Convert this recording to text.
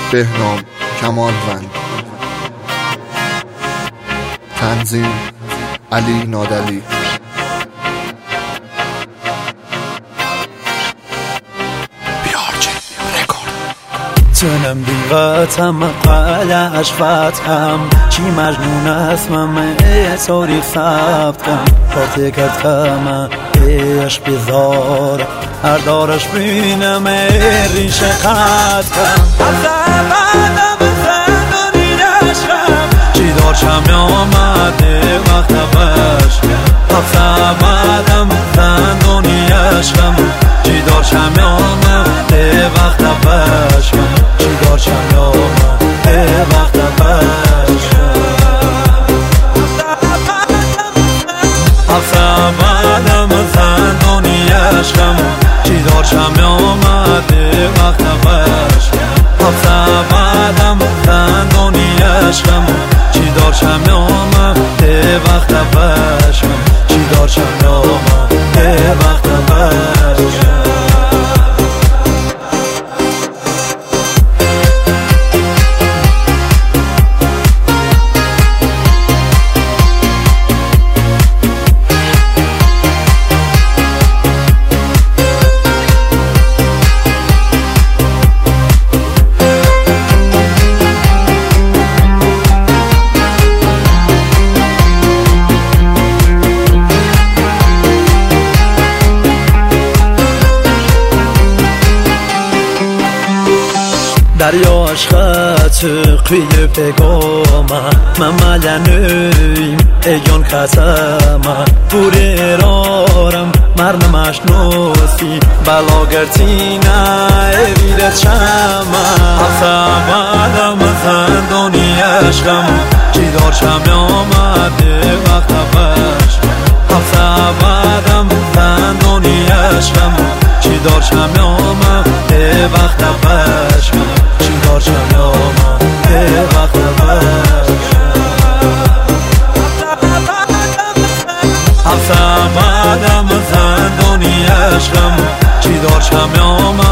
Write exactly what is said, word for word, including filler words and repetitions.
بهنام کمالوند. تنظیم علی نادلی. تنم دیواتم قلعش فتحم چی مجنون اسمم تاریخ ثبت کم پارتی کرد خمه عشق بیزار هر دارش بینم ریشه قد کم افزبادم زندانی نشم چی دارشم آمده وقت بشکم افزبادم زندانی عشقم چی دارشم آمده وقت بشکم چی دارشم آمده وقت بشکم افزبادم زندانی عشقم چی دارشم آمده وقت بشکم افزبادم زندانی عشقم چی دارشم آمده وقت بشکم چی دارشم آمده وقت بشکم دریا عشقت قیل پگامه من ملنویم ایگان کتمه بوری ارارم مرنمش نوسی بلاگرتینه ایویرت شمه افزبادم زندانی عشقم چی دارشم آمده وقت بشکم افزبادم زندانی عشقم چی دارشم آمده وقت بشکم چی دارشم آمده وقت بشکم افزبادم زندانی عشقم چی دارشم آمده